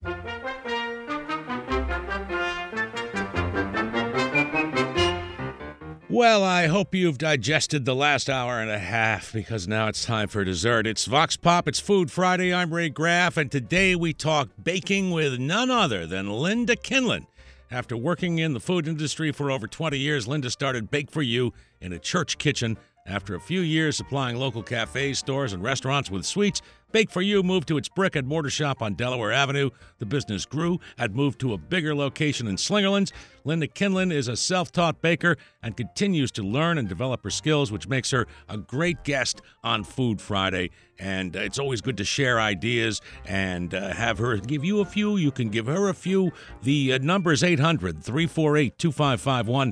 Well, I hope you've digested the last hour and a half because now it's time for dessert. It's Vox Pop, it's Food Friday. I'm Ray Graff, and today we talk baking with none other than Linda Kinlan. After working in the food industry for over 20 years, Linda started Bake for You in a church kitchen. After a few years supplying local cafes, stores, and restaurants with sweets, Bake for You moved to its brick-and-mortar shop on Delaware Avenue. The business grew, had moved to a bigger location in Slingerlands. Linda Kinlan is a self-taught baker and continues to learn and develop her skills, which makes her a great guest on Food Friday. And it's always good to share ideas and have her give you a few. You can give her a few. The number is 800-348-2551,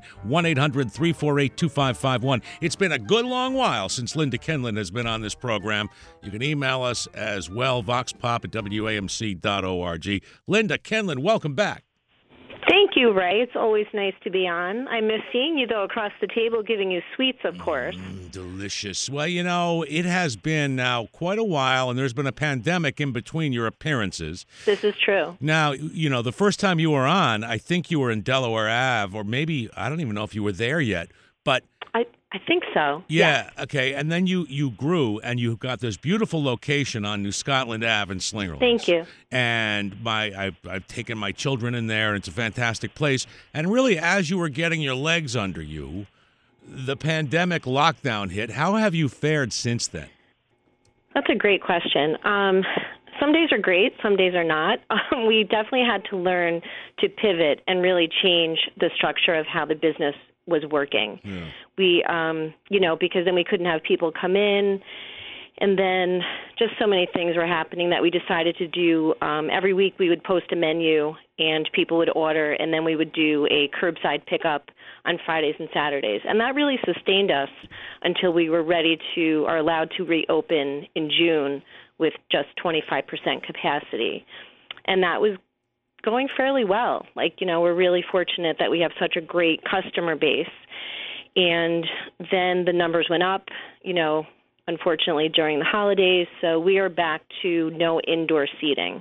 1-800-348-2551. It's been a good long while since Linda Kinlan has been on this program. You can email us as well, voxpop@wamc.org. Linda Kinlan, welcome back. Thank you, Ray. It's always nice to be on. I miss seeing you, though, across the table, giving you sweets, of course. Delicious. Well, you know, it has been now quite a while, and there's been a pandemic in between your appearances. This is true. Now, you know, the first time you were on, I think you were in Delaware Ave, or maybe, I don't even know if you were there yet, but... I think so. Yeah, okay. And then you grew, and you got this beautiful location on New Scotland Ave in Slingerlands. Thank you. And I've taken my children in there, and it's a fantastic place. And really, as you were getting your legs under you, the pandemic lockdown hit. How have you fared since then? That's a great question. Some days are great, some days are not. We definitely had to learn to pivot and really change the structure of how the business was working. Yeah. We, because then we couldn't have people come in, and then just so many things were happening that we decided to do. Every week we would post a menu, and people would order, and then we would do a curbside pickup on Fridays and Saturdays. And that really sustained us until we were ready to, or allowed to reopen in June with just 25% capacity. And that was going fairly well. We're really fortunate that we have such a great customer base. And then the numbers went up, unfortunately during the holidays. So we are back to no indoor seating.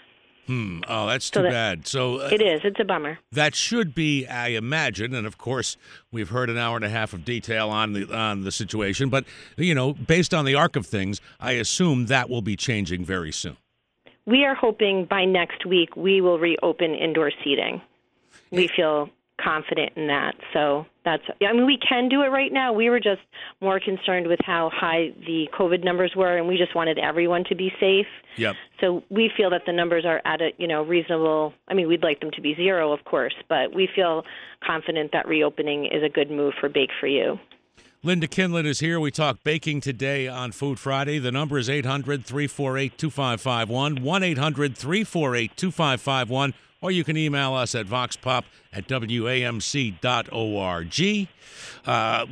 Oh, that's too bad. So it is. It's a bummer. That should be, I imagine, and of course we've heard an hour and a half of detail on the situation. But based on the arc of things, I assume that will be changing very soon. We are hoping by next week we will reopen indoor seating. We feel confident in that. So we can do it right now. We were just more concerned with how high the COVID numbers were, and we just wanted everyone to be safe. Yep. So we feel that the numbers are at a reasonable. We'd like them to be zero, of course, but we feel confident that reopening is a good move for Bake for You. Linda Kinlan is here. We talk baking today on Food Friday. The number is 800-348-2551, 1-800-348-2551, or you can email us at voxpop@wamc.org.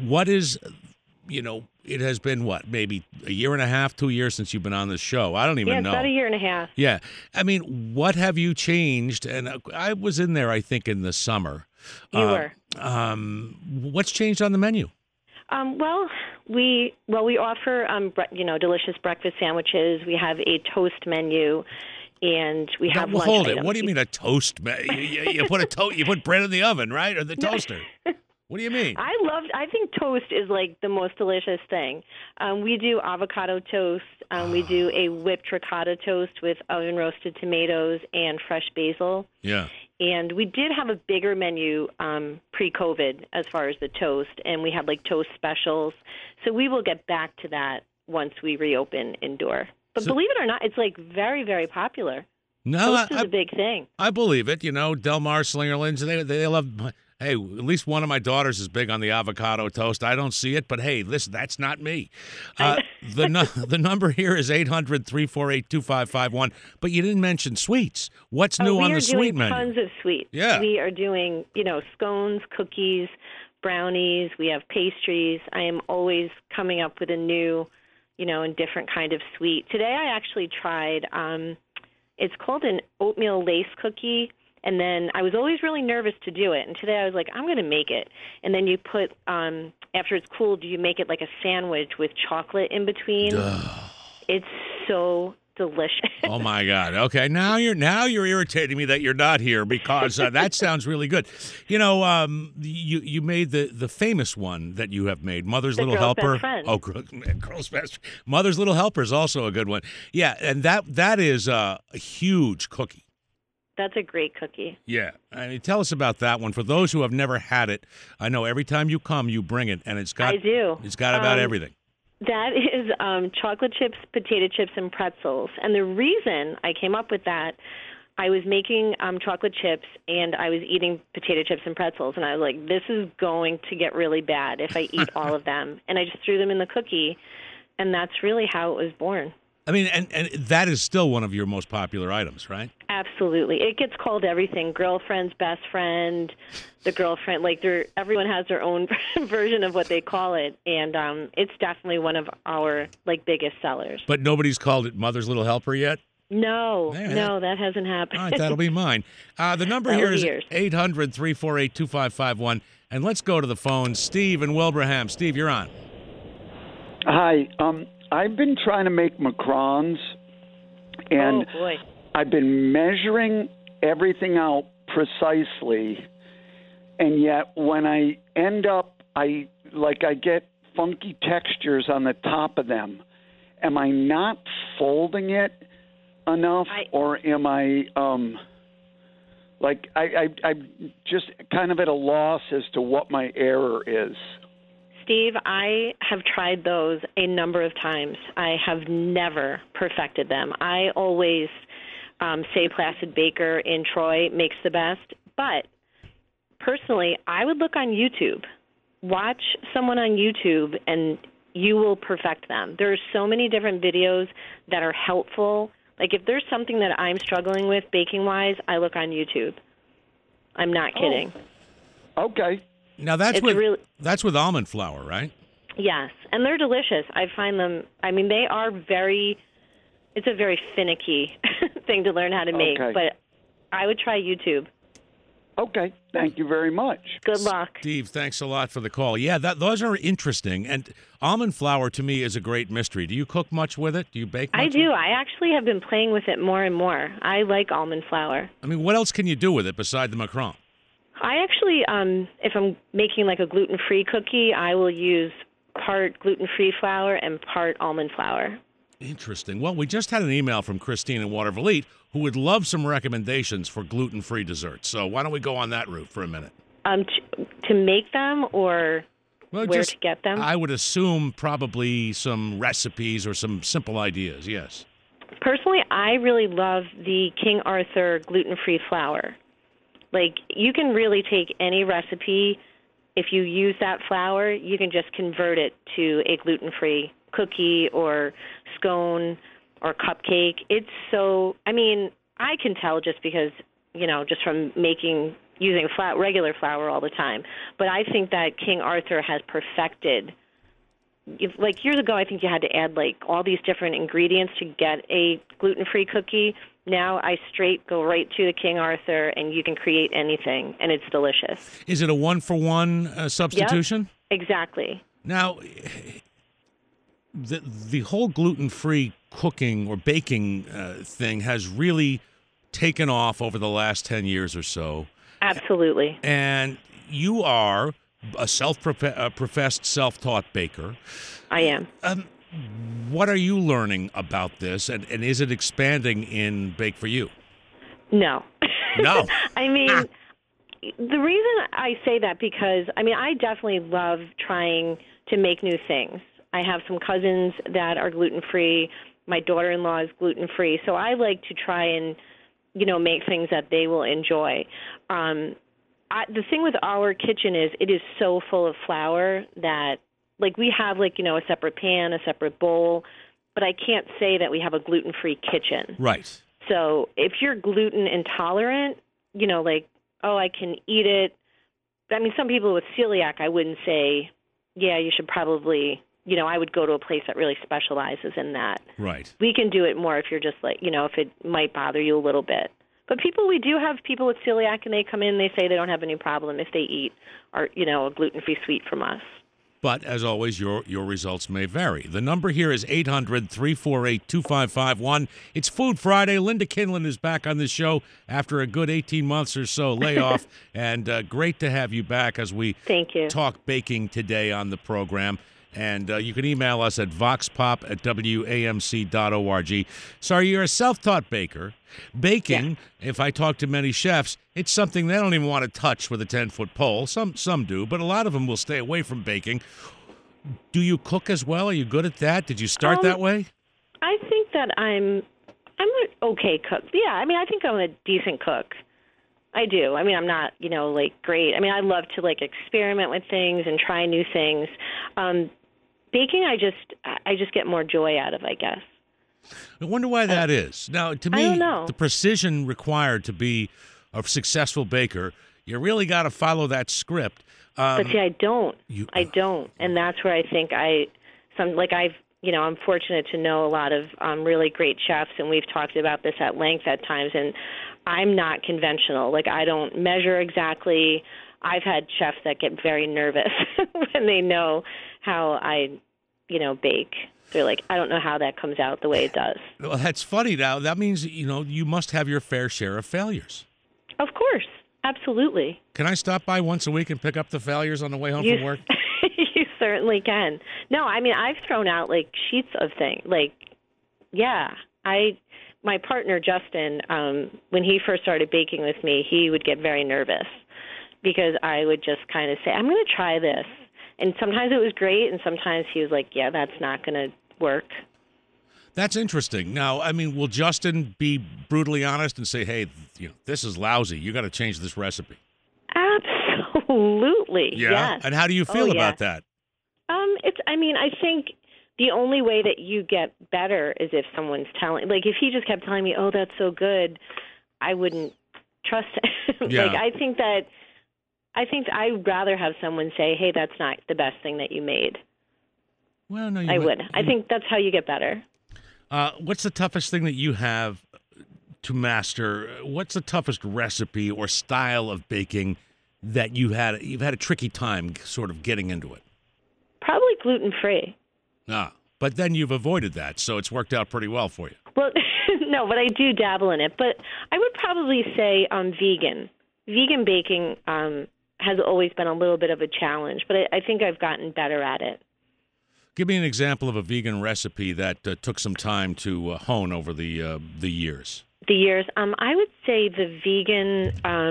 It has been, maybe a year and a half, 2 years since you've been on this show. I don't even know. Yeah, about a year and a half. Yeah. What have you changed? And I was in there, I think, in the summer. You were. What's changed on the menu? We offer delicious breakfast sandwiches. We have a toast menu, and we have lunch hold items. It. What do you mean a toast menu? You put bread in the oven, right, or the toaster? What do you mean? I think toast is like the most delicious thing. We do avocado toast. We do a whipped ricotta toast with oven roasted tomatoes and fresh basil. Yeah. And we did have a bigger menu pre-COVID as far as the toast, and we had toast specials. So we will get back to that once we reopen indoor. But believe it or not, it's very, very popular. No, toast is a big thing. I believe it. Del Mar, Slingerlands, they love. Hey, at least one of my daughters is big on the avocado toast. I don't see it, but hey, listen, that's not me. The number here is 800-348-2551. But you didn't mention sweets. What's new on the sweet menu? We are doing tons of sweets. Yeah. We are doing, scones, cookies, brownies. We have pastries. I am always coming up with a new, and different kind of sweet. Today I actually tried, it's called an oatmeal lace cookie. And then I was always really nervous to do it. And today I was like, I'm going to make it. And then you put, after it's cooled, you make it like a sandwich with chocolate in between. It's so delicious. Oh my God. Okay, now you're irritating me that you're not here because that sounds really good. You made the famous one that you have made, Mother's The Little Girl's Helper. Best Friend. Oh, Girl's Best. Mother's Little Helper is also a good one. Yeah, and that is a huge cookie. That's a great cookie. Yeah, I mean, tell us about that one for those who have never had it. I know every time you come, you bring it, and I do. It's got about everything. That is chocolate chips, potato chips, and pretzels. And the reason I came up with that, I was making chocolate chips and I was eating potato chips and pretzels. And I was like, this is going to get really bad if I eat all of them. And I just threw them in the cookie. And that's really how it was born. I mean, and that is still one of your most popular items, right? Absolutely. It gets called everything. Girlfriend's best friend, the girlfriend. Everyone has their own version of what they call it. And it's definitely one of our biggest sellers. But nobody's called it Mother's Little Helper yet? No, that hasn't happened. All right, that'll be mine. The number here is 800-348-2551. And let's go to the phone. Steve in Wilbraham. Steve, you're on. Hi. I've been trying to make macarons, and Oh, boy. I've been measuring everything out precisely, and yet when I end up, I get funky textures on the top of them. Am I not folding it enough, or am I I'm just kind of at a loss as to what my error is? Steve, I have tried those a number of times. I have never perfected them. I always say Placid Baker in Troy makes the best. But personally, I would look on YouTube. Watch someone on YouTube, and you will perfect them. There are so many different videos that are helpful. Like if there's something that I'm struggling with baking-wise, I look on YouTube. I'm not kidding. Oh. Okay. Now that's with almond flour, right? Yes, and they're delicious. I find them. I mean, they are it's a very finicky thing to learn how to make. Okay. But I would try YouTube. Okay, thank you very much. Good luck. Steve, thanks a lot for the call. Yeah, those are interesting. And almond flour to me is a great mystery. Do you cook much with it? Do you bake much? I do. I actually have been playing with it more and more. I like almond flour. I mean, what else can you do with it beside the macaron? I actually, if I'm making like a gluten-free cookie, I will use part gluten-free flour and part almond flour. Interesting. Well, we just had an email from Christine in Watervliet who would love some recommendations for gluten-free desserts. So why don't we go on that route for a minute? To make them or where to get them? I would assume probably some recipes or some simple ideas, yes. Personally, I really love the King Arthur gluten-free flour. Like, you can really take any recipe. If you use that flour, you can just convert it to a gluten-free cookie or scone or cupcake. It's so, I mean, I can tell just because, just from using regular flour all the time. But I think that King Arthur has perfected, years ago, I think you had to add all these different ingredients to get a gluten-free cookie. Now I go right to the King Arthur, and you can create anything, and it's delicious. Is it a one-for-one substitution? Yep, exactly. Now, the whole gluten-free cooking or baking thing has really taken off over the last 10 years or so. Absolutely. And you are a professed self-taught baker. I am. What are you learning about this, and is it expanding in Bake For You? No. No. I mean, the reason I say that because, I definitely love trying to make new things. I have some cousins that are gluten-free. My daughter-in-law is gluten-free. So I like to try and, make things that they will enjoy. The thing with our kitchen is it is so full of flour that we have a separate pan, a separate bowl, but I can't say that we have a gluten-free kitchen. Right. So if you're gluten intolerant, I can eat it. Some people with celiac, I wouldn't say, yeah, you should probably, I would go to a place that really specializes in that. Right. We can do it more if you're just if it might bother you a little bit. But we do have people with celiac, and they come in, they say they don't have any problem if they eat a gluten-free sweet from us. But as always, your results may vary. The number here is 800-348-2551. It's Food Friday. Linda Kinlan is back on the show after a good 18 months or so layoff. And great to have you back as we Thank you. talk baking today on the program. And you can email us at voxpop@wamc.org. So you're a self-taught baker. Baking, if I talk to many chefs, it's something they don't even want to touch with a 10-foot pole. Some do, but a lot of them will stay away from baking. Do you cook as well? Are you good at that? Did you start that way? I think that I'm an okay cook. Yeah, I mean, I think I'm a decent cook. I do. I mean, I'm not, like great. I mean, I love to like experiment with things and try new things. Baking, I just get more joy out of, I guess. I wonder why that is. Now, to me, I don't know. The precision required to be a successful baker, you really got to follow that script. But see, I don't. I don't, and that's where I think I'm fortunate to know a lot of really great chefs, and we've talked about this at length at times. And I'm not conventional. Like, I don't measure exactly. I've had chefs that get very nervous when they know how I, bake. They're like, I don't know how that comes out the way it does. Well, that's funny. Now, that means, you must have your fair share of failures. Of course. Absolutely. Can I stop by once a week and pick up the failures on the way home from work? You certainly can. No, I mean, I've thrown out, like, sheets of things. Like, yeah. My partner, Justin, when he first started baking with me, he would get very nervous because I would just kind of say, I'm going to try this. And sometimes it was great, and sometimes he was like, yeah, that's not going to work. That's interesting. Now, I mean, will Justin be brutally honest and say, hey, this is lousy. You got to change this recipe? Absolutely. Yeah. Yes. And how do you feel about that? I think the only way that you get better is if someone's telling, like, if he just kept telling me, oh, that's so good, I wouldn't trust him. Yeah. Like, I think I'd rather have someone say, hey, that's not the best thing that you made. Well, no, I would. I think that's how you get better. What's the toughest thing that you have to master? What's the toughest recipe or style of baking that you've had a tricky time sort of getting into it? Probably gluten-free. But then you've avoided that, so it's worked out pretty well for you. Well, no, but I do dabble in it. But I would probably say vegan. Vegan baking has always been a little bit of a challenge, but I think I've gotten better at it. Give me an example of a vegan recipe that took some time to hone over the years. The years, I would say the vegan.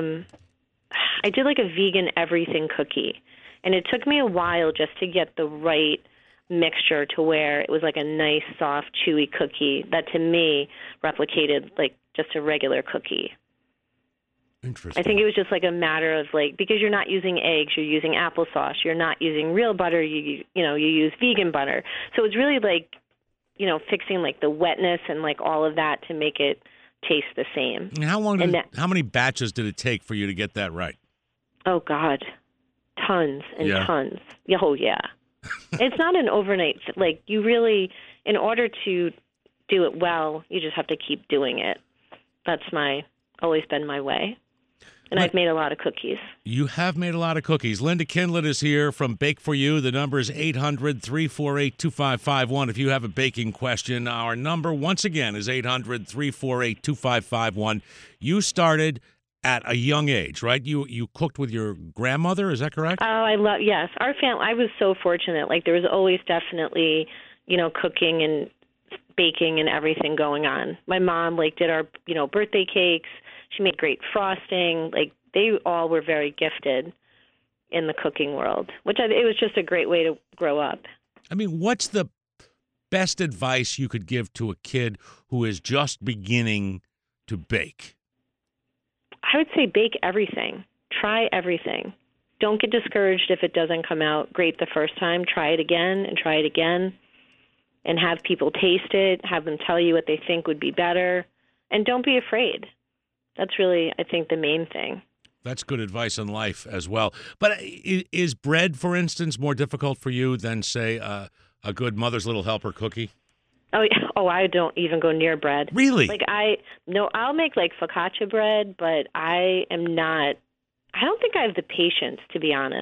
I did like a vegan everything cookie, and it took me a while just to get the right mixture to where it was like a nice, soft, chewy cookie that to me replicated like just a regular cookie. Interesting. I think it was just like a matter of like, because you're not using eggs, you're using applesauce, you're not using real butter, you use vegan butter. So it's really like, fixing like the wetness and like all of that to make it taste the same. And how many batches did it take for you to get that right? Oh God, tons and tons. Oh yeah. It's not an overnight, like you really, in order to do it well, you just have to keep doing it. That's always been my way. And I've made a lot of cookies. You have made a lot of cookies. Linda Kinlan is here from Bake For You. The number is 800-348-2551. If you have a baking question, our number, once again, is 800-348-2551. You started at a young age, right? You cooked with your grandmother, is that correct? Oh, yes. Our family, I was so fortunate. Like, there was always definitely, cooking and baking and everything going on. My mom, did our, birthday cakes. She made great frosting. They all were very gifted in the cooking world, it was just a great way to grow up. I mean, what's the best advice you could give to a kid who is just beginning to bake? I would say bake everything. Try everything. Don't get discouraged if it doesn't come out great the first time. Try it again and try it again, and have people taste it, have them tell you what they think would be better, and don't be afraid. That's really, I think, the main thing. That's good advice in life as well. But is bread, for instance, more difficult for you than, say, a good Mother's Little Helper cookie? Oh, yeah. Oh, I don't even go near bread. Really? I'll make focaccia bread, but I don't think I have the patience, to be honest.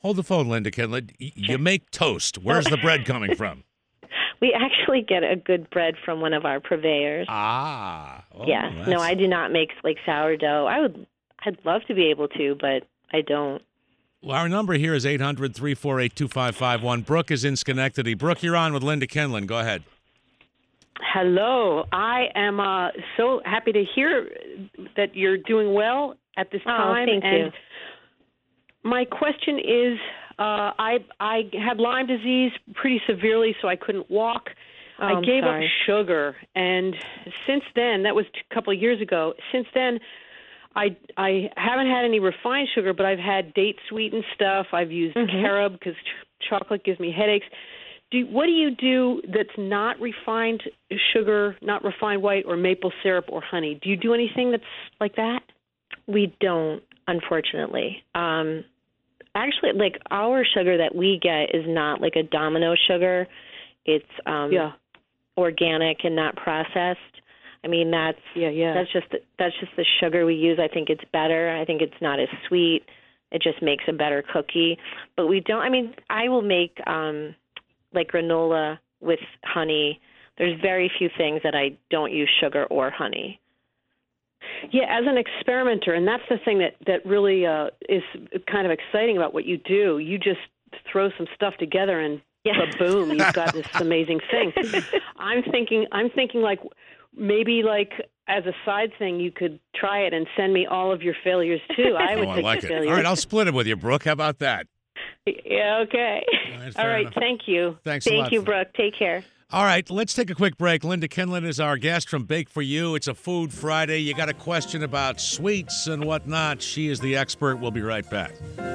Hold the phone, Linda Kinlan. You make toast. Where's the bread coming from? We actually get a good bread from one of our purveyors. Ah. Oh, Yeah. No, I do not make like sourdough. I'd love to be able to, but I don't. Well, our number here is 800-348-2551. Brooke is in Schenectady. Brooke, you're on with Linda Kinlan. Go ahead. Hello. I am so happy to hear that you're doing well at this time. Thank you. My question is, I had Lyme disease pretty severely, so I couldn't walk. I gave up sugar, and since then, that was a couple of years ago. Since then, I haven't had any refined sugar, but I've had date sweetened stuff. I've used carob because chocolate gives me headaches. What do you do that's not refined sugar, not refined white, or maple syrup or honey? Do you do anything that's like that? We don't, unfortunately. Actually, like our sugar that we get is not like a Domino sugar. It's organic and not processed. I mean, that's just the sugar we use. I think it's better. I think it's not as sweet. It just makes a better cookie. But we don't. I mean, I will make like granola with honey. There's very few things that I don't use sugar or honey. Yeah, as an experimenter, and that's the thing that really is kind of exciting about what you do. You just throw some stuff together and boom, you've got this amazing thing. I'm thinking like maybe like as a side thing you could try it and send me all of your failures too. I would take like the it. failures. All right, I'll split it with you, Brooke. How about that? Yeah, okay. All right, enough. Thank you. Thanks a lot. Thank you, Brooke. Take care. All right, let's take a quick break. Linda Kinlan is our guest from Bake For You. It's a Food Friday. You got a question about sweets and whatnot. She is the expert. We'll be right back.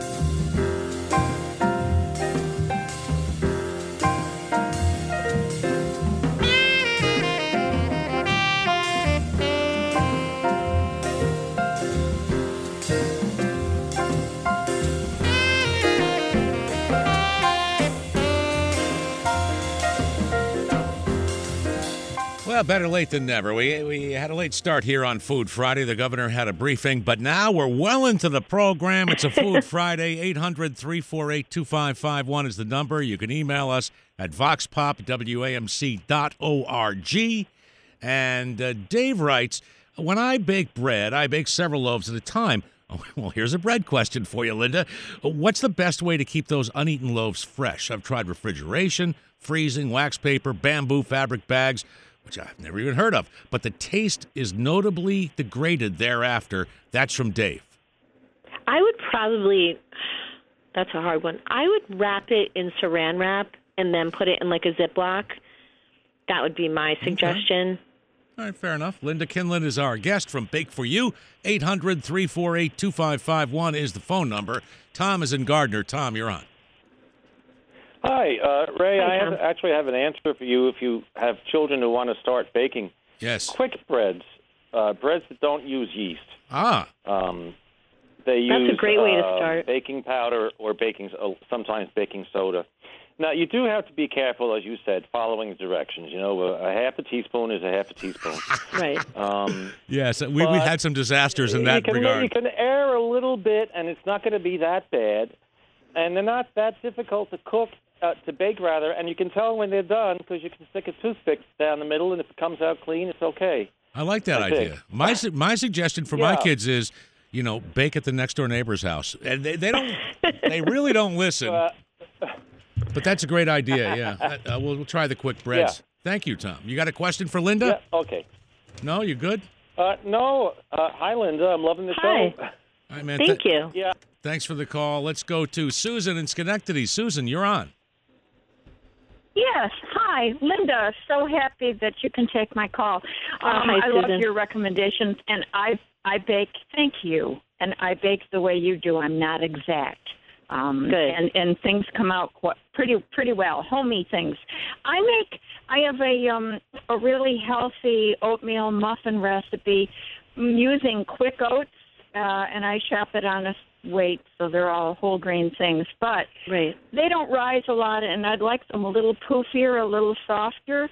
Well, better late than never. We had a late start here on Food Friday. The governor had a briefing, but now we're well into the program. It's a Food Friday. 800-348-2551 is the number. You can email us at voxpop@wamc.org. And Dave writes, when I bake bread, I bake several loaves at a time. Oh, well, here's a bread question for you, Linda. What's the best way to keep those uneaten loaves fresh? I've tried refrigeration, freezing, wax paper, bamboo fabric bags, which I've never even heard of, but the taste is notably degraded thereafter. That's from Dave. I would probably, that's a hard one. I would wrap it in saran wrap and then put it in like a Ziploc. That would be my suggestion. Okay. All right, fair enough. Linda Kinlan is our guest from Bake For You. 800-348-2551 is the phone number. Tom is in Gardner. Tom, you're on. Hi, Ray. Hi, I Tom. actually have an answer for you if you have children who want to start baking. Yes. Quick breads, breads that don't use yeast. Ah. They use That's a great way to start. Baking powder or sometimes baking soda. Now, you do have to be careful, as you said, following the directions. You know, a half a teaspoon is a half a teaspoon. Right. Yes, we've had some disasters in that regard. You can err a little bit, and it's not going to be that bad. And they're not that difficult to cook, to bake rather, and you can tell when they're done because you can stick a toothpick down the middle, and if it comes out clean, it's okay. I like that idea. My suggestion for my kids is, bake at the next door neighbor's house. And they don't, they really don't listen. But that's a great idea. Yeah, we'll try the quick breads. Yeah. Thank you, Tom. You got a question for Linda? Yeah. Okay. No, you good? No. Hi, Linda. I'm loving the show. All right, man. Thank you. Yeah. Thanks for the call. Let's go to Susan in Schenectady. Susan, you're on. Yes. Hi, Linda. So happy that you can take my call. Hi, I Susan. love your recommendations, and I bake. Thank you. And I bake the way you do. I'm not exact. Good. And things come out pretty well. Homey things. I have a really healthy oatmeal muffin recipe using quick oats, and I shop it on a weight, so they're all whole grain things. But Right. they don't rise a lot, and I'd like them a little poofier, a little softer.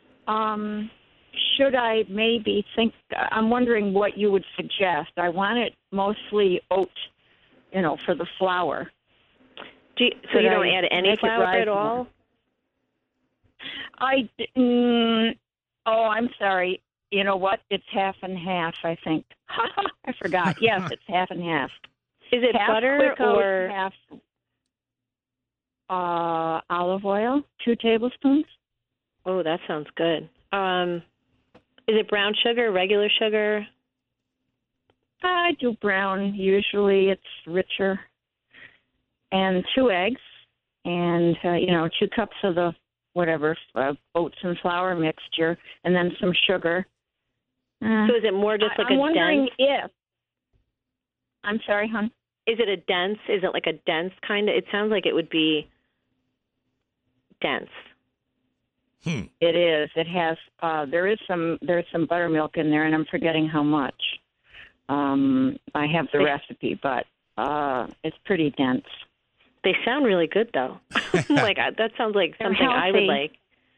Should I maybe think? I'm wondering what you would suggest. I want it mostly oat, for the flour. So you don't add any flour at all? I'm sorry. You know what? It's half and half, I think. I forgot. Yes, it's half and half. Is it half butter or half olive oil? 2 tablespoons. Oh, that sounds good. Is it brown sugar, regular sugar? I do brown. Usually it's richer. And 2 eggs and, 2 cups of the oats and flour mixture, and then some sugar. So is it more just like I'm wondering if... I'm sorry, hon? Is it like a dense kind of... It sounds like it would be dense. It is. It has... there's some buttermilk in there, and I'm forgetting how much. I have the recipe, but it's pretty dense. They sound really good, though. That sounds like something healthy. I would like.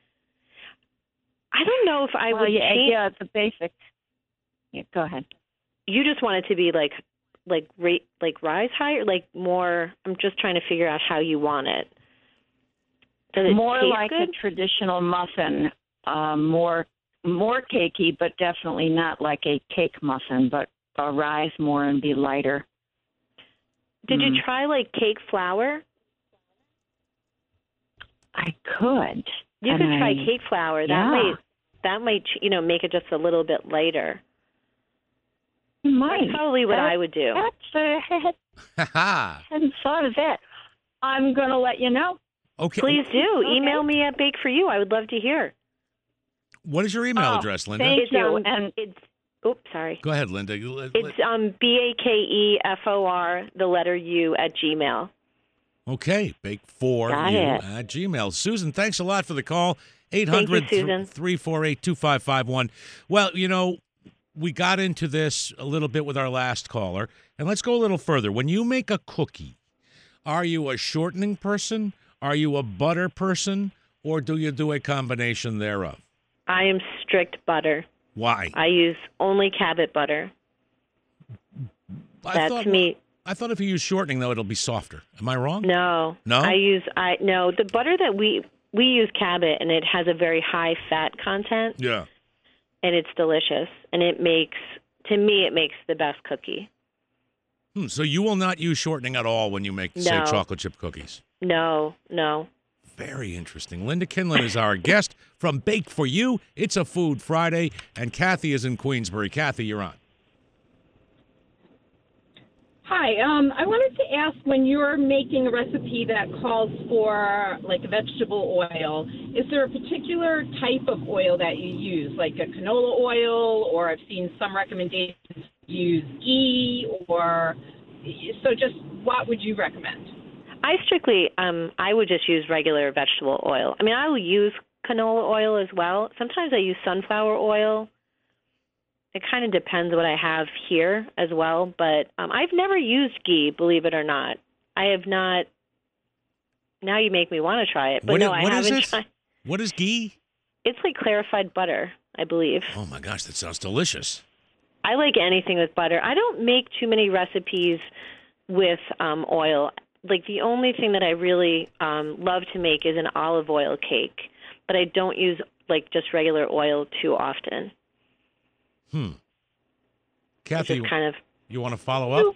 I don't know if I would change... Yeah, it's a basic... Yeah, go ahead. You just want it to be like rise higher, like more... I'm just trying to figure out how you want it. Does it more taste like good? A traditional muffin, more cakey, but definitely not like a cake muffin, but rise more and be lighter. Did you try like cake flour? I could. You could try cake flour. That might make it just a little bit lighter. That's probably what I would do. I hadn't thought of that. I'm going to let you know. Okay. Please do. Okay. Email me at Bake For You. I would love to hear. What is your email address, Linda? Thank you. And it's... Oops, sorry. Go ahead, Linda. It's BAKEFOR, the letter U, at Gmail. Okay, Bake4U at Gmail. Susan, thanks a lot for the call. 800-348-2551. Well, we got into this a little bit with our last caller, and let's go a little further. When you make a cookie, are you a shortening person? Are you a butter person? Or do you do a combination thereof? I am strict butter. Why? I use only Cabot butter. That's me. I thought if you use shortening, though, it'll be softer. Am I wrong? No. No? No, the butter that we use Cabot, and it has a very high fat content. Yeah. And it's delicious. And it makes the best cookie. So you will not use shortening at all when you make, say, chocolate chip cookies? No. Very interesting. Linda Kinlan is our guest from Bake For You. It's a Food Friday, and Kathy is in Queensbury. Kathy, you're on. Hi. I wanted to ask, when you're making a recipe that calls for like vegetable oil, is there a particular type of oil that you use, like a canola oil, or I've seen some recommendations use ghee, or so just what would you recommend? I would just use regular vegetable oil. I mean, I will use canola oil as well. Sometimes I use sunflower oil. It kind of depends what I have here as well. But I've never used ghee, believe it or not. I have not. Now you make me want to try it. But I haven't tried. What is ghee? It's like clarified butter, I believe. Oh, my gosh, that sounds delicious. I like anything with butter. I don't make too many recipes with oil. Like, the only thing that I really love to make is an olive oil cake, but I don't use, like, just regular oil too often. Kathy, kind of... you want to follow up?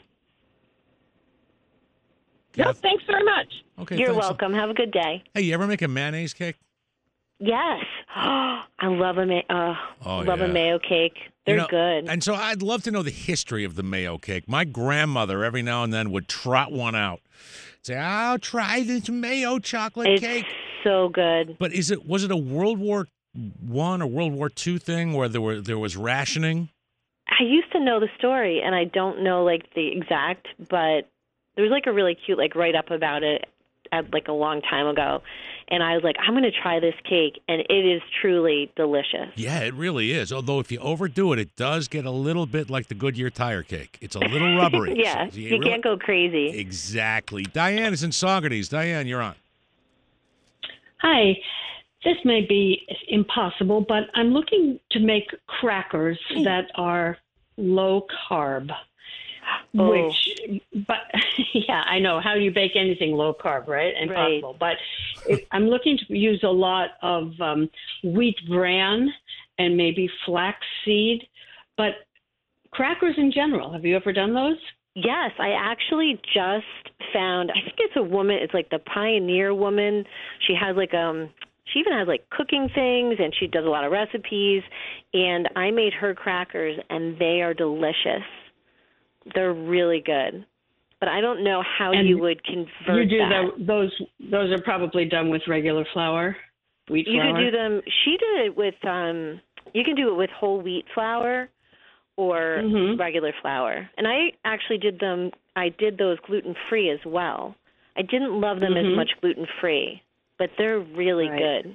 No, thanks very much. Okay, You're welcome. Have a good day. Hey, you ever make a mayonnaise cake? Yes. I love a mayo cake. They're good. And so I'd love to know the history of the mayo cake. My grandmother every now and then would trot one out. Say, I'll try this mayo chocolate cake. It's so good. But was it a World War I or World War II thing where there was rationing? I used to know the story, and I don't know like the exact, but there was like a really cute like write up about it like a long time ago. And I was like, I'm going to try this cake, and it is truly delicious. Yeah, it really is. Although if you overdo it, it does get a little bit like the Goodyear tire cake. It's a little rubbery. Yeah, so you can't go crazy. Exactly. Diane is in Saugerties. Diane, you're on. Hi. This may be impossible, but I'm looking to make crackers that are low carb. But yeah, I know. How do you bake anything low carb, right? Impossible. Right. But I'm looking to use a lot of wheat bran and maybe flax seed, but crackers in general. Have you ever done those? Yes, I actually just found, I think it's a woman, it's like the Pioneer Woman. She has like, she even has like cooking things, and she does a lot of recipes, and I made her crackers, and they are delicious. They're really good. But I don't know how you would convert that. Those are probably done with regular flour, wheat flour? You could do them, she did it with, you can do it with whole wheat flour or regular flour. And I actually did those gluten-free as well. I didn't love them as much gluten-free, but they're really good.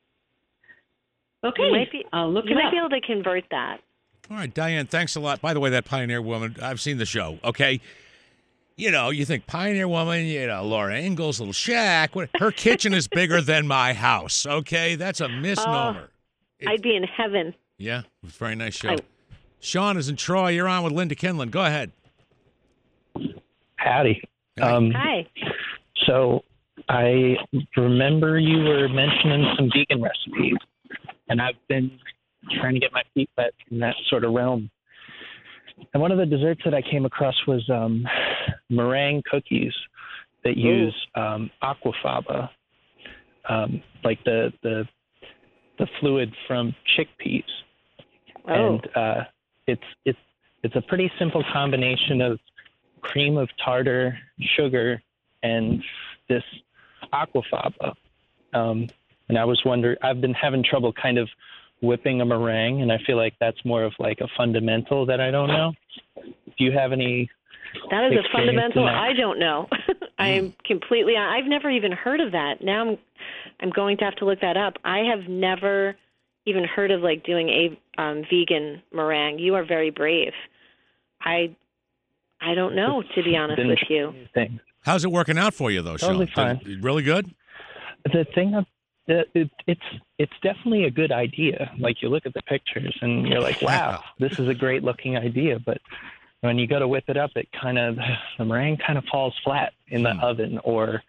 Okay, I'll look it up. You might be able to convert that. All right, Diane, thanks a lot. By the way, that Pioneer Woman, I've seen the show, okay? You know, you think Pioneer Woman, Laura Ingalls, Little Shack. Her kitchen is bigger than my house, okay? That's a misnomer. I'd be in heaven. Yeah, it's a very nice show. Sean is in Troy. You're on with Linda Kinlan. Go ahead. Howdy. Hi. So I remember you were mentioning some vegan recipes, and I've been trying to get my feet wet in that sort of realm. And one of the desserts that I came across was meringue cookies that use aquafaba, like the fluid from chickpeas. And it's a pretty simple combination of cream of tartar, sugar, and this aquafaba. And I was wondering, I've been having trouble kind of whipping a meringue, and I feel like that's more of like a fundamental that I don't know. Do you have any? That is a fundamental I don't know. I'm completely. I've never even heard of that. Now I'm going to have to look that up. I have never even heard of like doing a vegan meringue. You are very brave. I don't know, to be honest with you. How's it working out for you though, Sean? Totally fine. Really good? The thing of it's definitely a good idea. Like you look at the pictures and you're like, wow, this is a great looking idea. But when you go to whip it up, the meringue kind of falls flat in the oven, or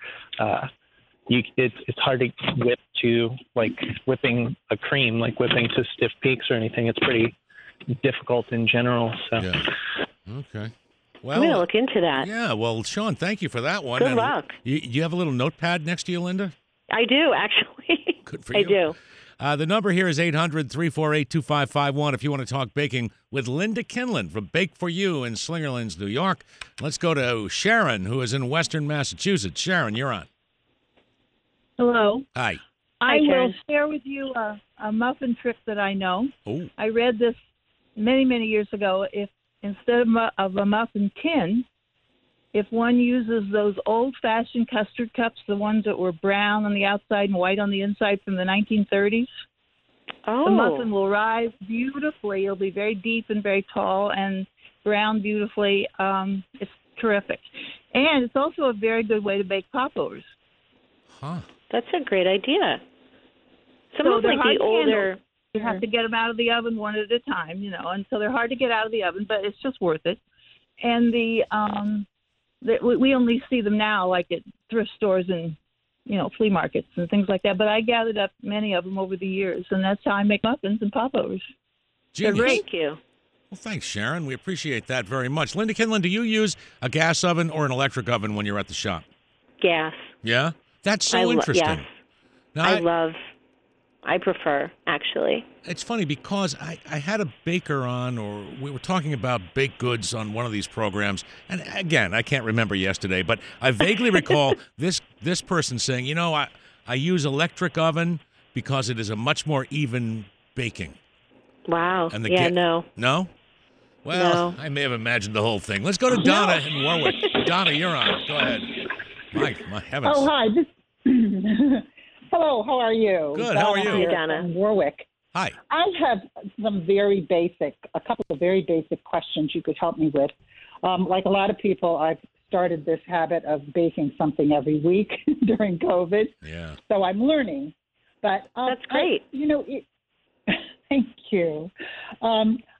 it's hard to whip to like whipping a cream, like whipping to stiff peaks or anything. It's pretty difficult in general. So okay. Well, I'm going to look into that. Yeah. Well, Sean, thank you for that one. Good luck. You have a little notepad next to you, Linda? I do, actually. Good for you. I do. The number here is 800-348-2551 if you want to talk baking with Linda Kinlan from Bake For You in Slingerlands, New York. Let's go to Sharon, who is in Western Massachusetts. Sharon, you're on. Hello. Hi. I will share with you a muffin trick that I know. Oh. I read this many, many years ago. If instead of a muffin tin, if one uses those old-fashioned custard cups, the ones that were brown on the outside and white on the inside from the 1930s, the muffin will rise beautifully. It'll be very deep and very tall and brown beautifully. It's terrific. And it's also a very good way to bake popovers. Huh. That's a great idea. Some of like the older... You have to get them out of the oven one at a time, and so they're hard to get out of the oven, but it's just worth it. And we only see them now like at thrift stores and, flea markets and things like that. But I gathered up many of them over the years, and that's how I make muffins and popovers. Genius. They're great. Thank you. Well, thanks, Sharon. We appreciate that very much. Linda Kinlan, do you use a gas oven or an electric oven when you're at the shop? Gas. Yeah? That's so interesting. Yes. Now, I prefer, actually. It's funny because I had a baker on, or we were talking about baked goods on one of these programs. And again, I can't remember yesterday, but I vaguely recall this person saying, I use electric oven because it is a much more even baking. Wow. And no. No? Well, no. I may have imagined the whole thing. Let's go to Donna in Warwick. Donna, you're on. Go ahead. My heavens. Oh, hi. Hello, how are you? Good, how are you? Hi, Donna. Warwick. Hi. I have a couple of very basic questions you could help me with. Like a lot of people, I've started this habit of baking something every week during COVID. Yeah. So I'm learning. But that's great. Thank you.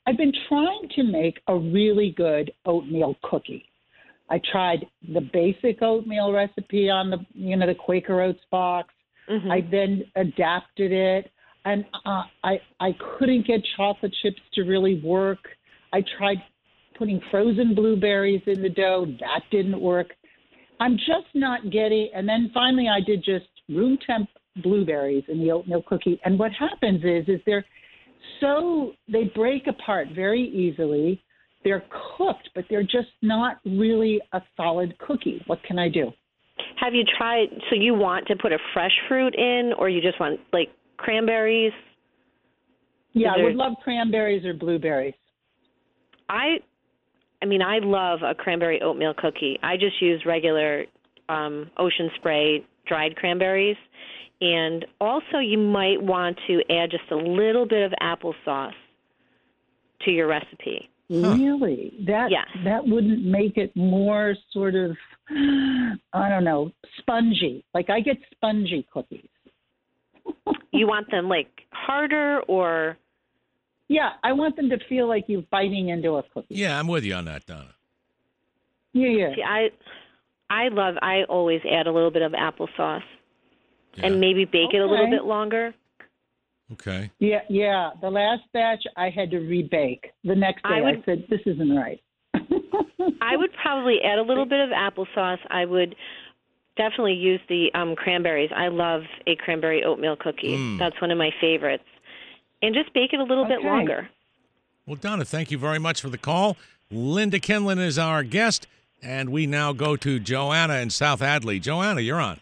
I've been trying to make a really good oatmeal cookie. I tried the basic oatmeal recipe on the Quaker Oats box. Mm-hmm. I then adapted it, and I couldn't get chocolate chips to really work. I tried putting frozen blueberries in the dough. That didn't work. I'm just not getting, and then finally I did just room temp blueberries in the oatmeal cookie. And what happens is they break apart very easily. They're cooked, but they're just not really a solid cookie. What can I do? Have you tried, so you want to put a fresh fruit in, or you just want, like, cranberries? Yeah, I would love cranberries or blueberries. I love a cranberry oatmeal cookie. I just use regular Ocean Spray dried cranberries. And also you might want to add just a little bit of applesauce to your recipe. Really? That wouldn't make it more sort of, I don't know, spongy. Like I get spongy cookies. You want them like harder or? Yeah, I want them to feel like you're biting into a cookie. Yeah, I'm with you on that, Donna. Yeah. See, I always add a little bit of applesauce and maybe bake it a little bit longer. Okay. Yeah. The last batch I had to rebake. The next day I said, this isn't right. I would probably add a little bit of applesauce. I would definitely use the cranberries. I love a cranberry oatmeal cookie. That's one of my favorites. And just bake it a little bit longer. Well, Donna, thank you very much for the call. Linda Kinlan is our guest, and we now go to Joanna in South Hadley. Joanna, you're on.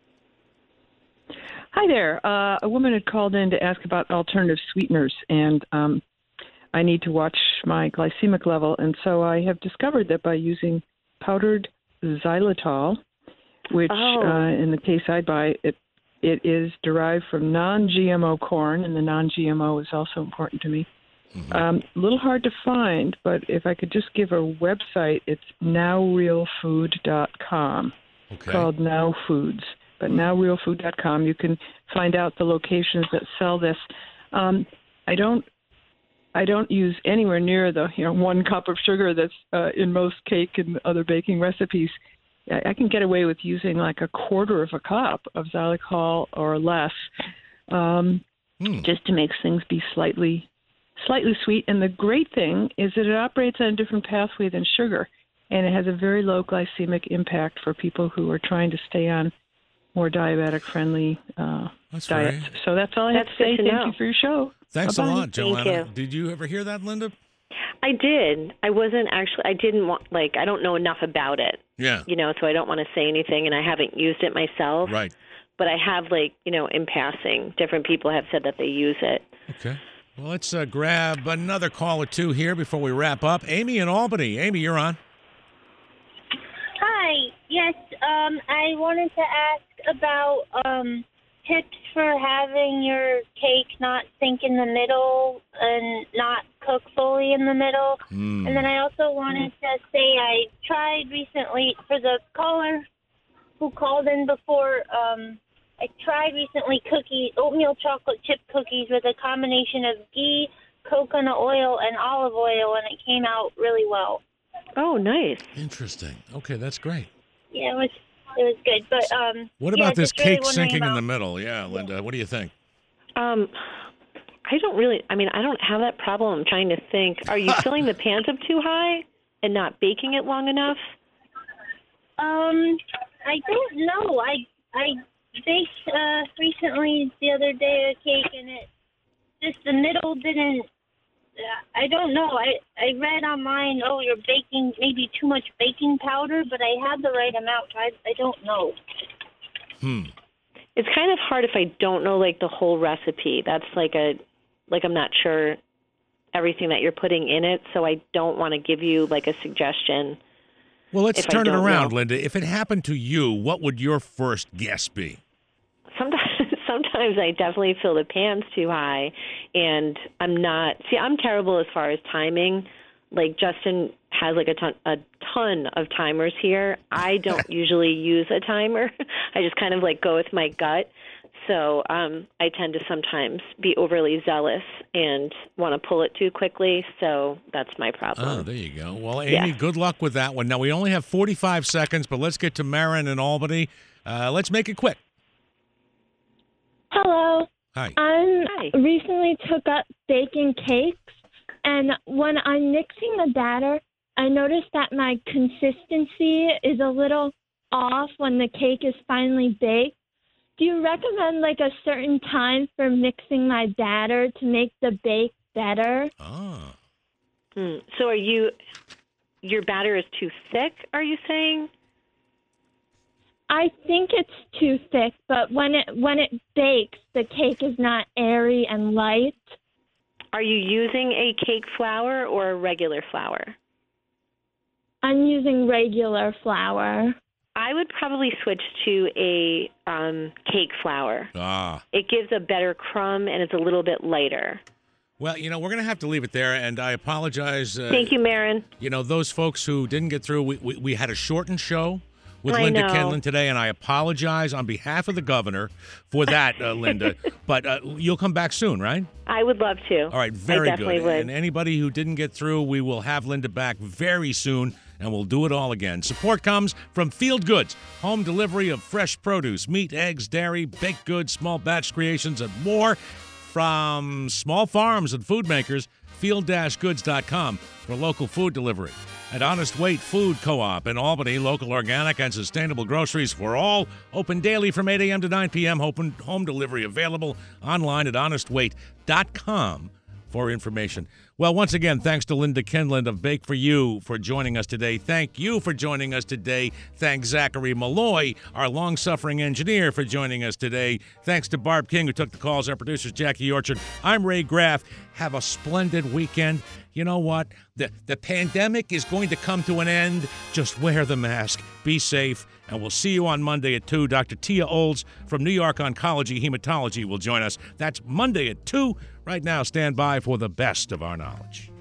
Hi there. A woman had called in to ask about alternative sweeteners, and I need to watch my glycemic level. And so I have discovered that by using powdered xylitol, which in the case I buy, it is derived from non-GMO corn, and the non-GMO is also important to me. A little hard to find, but if I could just give a website, it's nowrealfood.com, called Now Foods. But nowrealfood.com, you can find out the locations that sell this. I don't use anywhere near the 1 cup of sugar that's in most cake and other baking recipes. I can get away with using like a quarter of a cup of xylitol or less, just to make things be slightly sweet. And the great thing is that it operates on a different pathway than sugar, and it has a very low glycemic impact for people who are trying to stay on more diabetic-friendly diets. Right. So that's all I have to say. Thank you for your show. Thanks Bye-bye. a lot, Joanna. Thank you. Did you ever hear that, Linda? I did. I didn't want, I don't know enough about it. Yeah. So I don't want to say anything, and I haven't used it myself. Right. But I have, in passing, different people have said that they use it. Okay. Well, let's grab another call or two here before we wrap up. Amy in Albany. Amy, you're on. Hi. Yes, I wanted to ask about tips for having your cake not sink in the middle and not cook fully in the middle. And then I also wanted to say I tried recently, for the caller who called in before, I tried recently oatmeal chocolate chip cookies with a combination of ghee, coconut oil, and olive oil, and it came out really well. Oh, nice. Interesting. Okay, that's great. Yeah, it was good. But what about this cake really sinking in the middle? Yeah, Linda, what do you think? I don't have that problem. I'm trying to think. Are you filling the pans up too high and not baking it long enough? I don't know. I baked recently the other day a cake, and it just the middle didn't. I don't know. I read online, you're baking maybe too much baking powder, but I had the right amount. I don't know. It's kind of hard if I don't know the whole recipe. That's I'm not sure everything that you're putting in it, so I don't want to give you a suggestion. Well, let's turn it around, Linda. If it happened to you, what would your first guess be? Sometimes I definitely fill the pans too high, and I'm terrible as far as timing. Justin has a ton of timers here. I don't usually use a timer. I just kind of go with my gut. So I tend to sometimes be overly zealous and want to pull it too quickly. So that's my problem. Oh, there you go. Well, Amy, good luck with that one. Now, we only have 45 seconds, but let's get to Marin in Albany. Let's make it quick. Hello. Hi. I recently took up baking cakes, and when I'm mixing the batter, I noticed that my consistency is a little off when the cake is finally baked. Do you recommend like a certain time for mixing my batter to make the bake better? So your batter is too thick, are you saying? I think it's too thick, but when it bakes, the cake is not airy and light. Are you using a cake flour or a regular flour? I'm using regular flour. I would probably switch to a cake flour. It gives a better crumb and it's a little bit lighter. Well, we're going to have to leave it there, and I apologize. Thank you, Marin. Those folks who didn't get through, we had a shortened show with I Linda know. Kindlin today, and I apologize on behalf of the governor for that, Linda. But you'll come back soon, right? I would love to. All right, very I definitely good. would. And anybody who didn't get through, we will have Linda back very soon, and we'll do it all again. Support comes from Field Goods, home delivery of fresh produce, meat, eggs, dairy, baked goods, small batch creations, and more from small farms and food makers. Field-goods.com for local food delivery. At Honest Weight Food Co-op in Albany, local organic and sustainable groceries for all. Open daily from 8 a.m. to 9 p.m. Home delivery available online at honestweight.com for information. Well, once again, thanks to Linda Kindlin of Bake For You for joining us today. Thank you for joining us today. Thanks Zachary Malloy, our long-suffering engineer, for joining us today. Thanks to Barb King, who took the calls. Our producers, Jackie Orchard. I'm Ray Graff. Have a splendid weekend. You know what? The pandemic is going to come to an end. Just wear the mask. Be safe. And we'll see you on Monday at 2. Dr. Tia Olds from New York Oncology Hematology will join us. That's Monday at 2. Right now, stand by for the best of our knowledge.